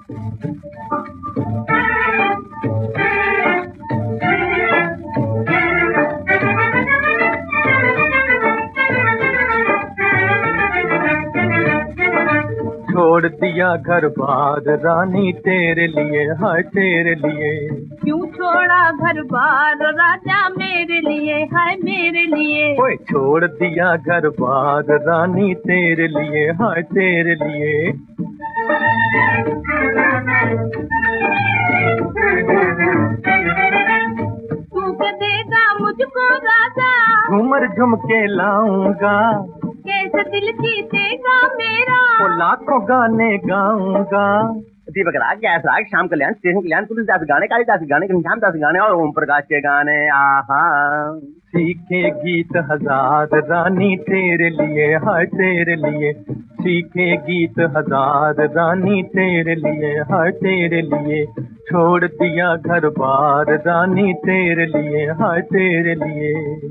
छोड़ दिया घर बार रानी तेरे लिए, हाय तेरे लिए। क्यों छोड़ा घर बार राजा मेरे लिए, हाय मेरे लिए। ओए छोड़ दिया घर बार रानी तेरे लिए, हाय तेरे लिए। तू क्या देगा मुझको राजा, झूमर झुमके लाऊंगा, कैसे दिल जीतेगा मेरा, वो लाखों गाने गाऊंगा। दीपक राग, गैस राग, श्याम कल्याण, स्टेशन कल्याण, तुलसीदास गाने, कालिदास गाने, घनश्याम दास गाने और ओम प्रकाश के गाने। आहा, सीखे गीत हजार रानी तेरे लिए, हाय तेरे लिए। सीखे गीत हजार रानी तेरे लिए, हाय तेरे लिए। छोड़ दिया घर बार रानी तेरे लिए, हाय तेरे लिए।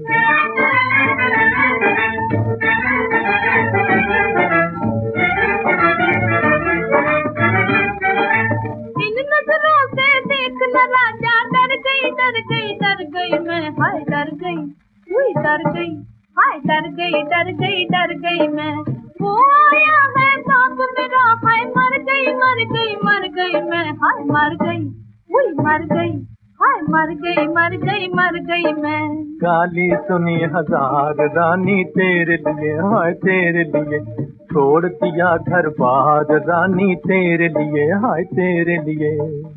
इन नजरों से देखना राजा, डर गई डर गई डर गई मैं, हाय डर गई, हुई डर गई, हाय डर गई डर गई डर गई मैं। वो आया है बाप मेरा, हाय मर गई मर गई मर गई मैं, हाय मर गई, हुई मर गई, हाय मर गई मर गई मर गई मैं। गाली सुनी हजार रानी तेरे लिए, हाय तेरे लिए। छोड़ दिया घर बार रानी तेरे लिए, हाय तेरे लिए।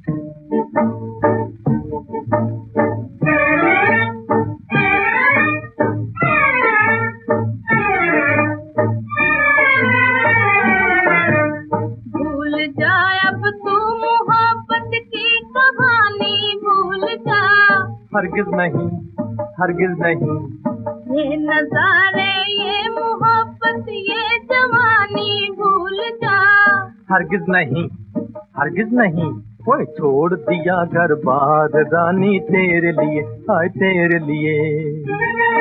भूल जा अब तू मोहब्बत की कहानी, भूल जा। हरगिज नहीं, हरगिज नहीं। ये नजारे, ये मोहब्बत, ये जवानी, भूल जा। हरगिज नहीं, हरगिज नहीं। ओए छोड़ दिया घर बार रानी तेरे लिए, हाय तेरे लिए।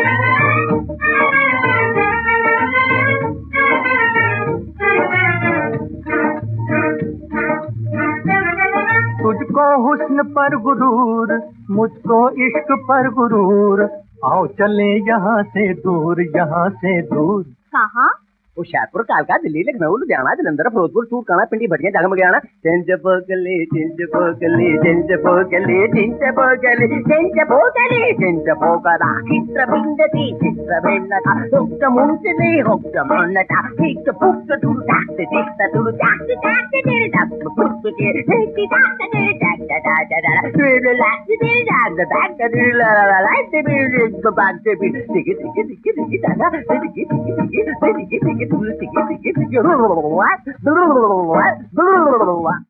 तुझको हुस्न पर गुरूर, मुझको इश्क पर गुरूर। आओ चले यहाँ से दूर, यहाँ से दूर। कहाँ? हुशियारपुर, कालका, दिल्ली, लखनऊ, लुधियाना, जलंधर, फिरोजपुर, चूरकाना, पिंडी, भटिया, जगमगियाना। चिंच पोकली, चिंच पोकली, चिंच पोकली, चिंच पोकली, चिंच पोकली, चिंच पोकदा। चित्र बिंदती, चित्र भिन्नता, हुक्त मुंचली, हुक्त मुन्नता। हिक पुक्त तुरु डाक्ट, दिक्ट तुरु डाक्ट, डाक्ट तेरे डाक्ट, पुक्त के, हिक डाक्ट तेरे डाक्ट, डाक्ट डाक्ट, तेरे लाक्ट तेरे डाक्ट, डाक्ट तेरे लाला लाइट तेरे बाग तेरे, दिखे दिखे दिखे दिखे दादा, दिखे दिखे दिखे दिखे दिखे. What?